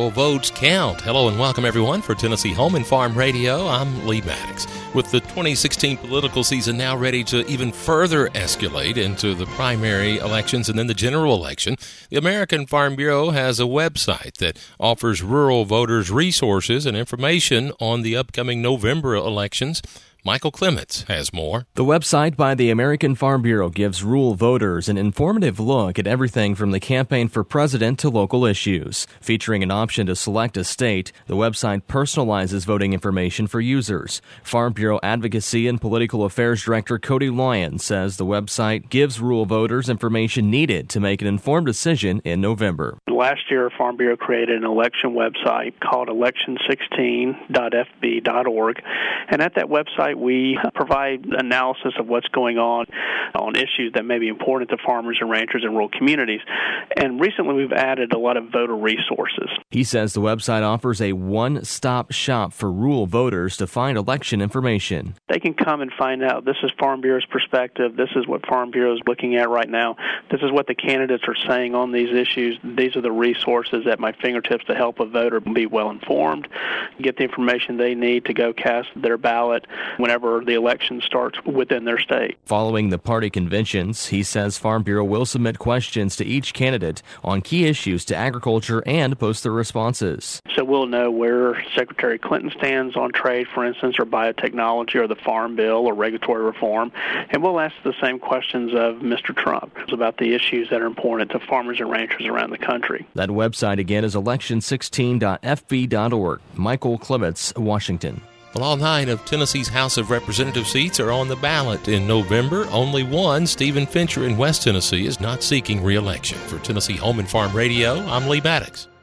rural votes count. Hello and welcome everyone for Tennessee Home and Farm Radio. I'm Lee Maddox. With the 2016 political season now ready to even further escalate into the primary elections and then the general election, the American Farm Bureau has a website that offers rural voters resources and information on the upcoming November elections. Michael Clements has more. The website by the American Farm Bureau gives rural voters an informative look at everything from the campaign for president to local issues. Featuring an option to select a state, the website personalizes voting information for users. Farm Bureau Advocacy and Political Affairs Director Cody Lyon says the website gives rural voters information needed to make an informed decision in November. Last year, Farm Bureau created an election website called election16.fb.org, and at that website we provide analysis of what's going on issues that may be important to farmers and ranchers in rural communities. And recently we've added a lot of voter resources. He says the website offers a one-stop shop for rural voters to find election information. They can come and find out, this is Farm Bureau's perspective, this is what Farm Bureau is looking at right now, this is what the candidates are saying on these issues, these are the resources at my fingertips to help a voter be well informed, get the information they need to go cast their ballot whenever the election starts within their state. Following the party conventions, he says Farm Bureau will submit questions to each candidate on key issues to agriculture and post their responses. So we'll know where Secretary Clinton stands on trade, for instance, or biotechnology, or the Farm Bill, or regulatory reform. And we'll ask the same questions of Mr. Trump about the issues that are important to farmers and ranchers around the country. That website again is election16.fb.org. Michael Clements, Washington. Well, all 9 of Tennessee's House of Representative seats are on the ballot in November. Only one, Stephen Fincher in West Tennessee, is not seeking re-election. For Tennessee Home and Farm Radio, I'm Lee Maddox.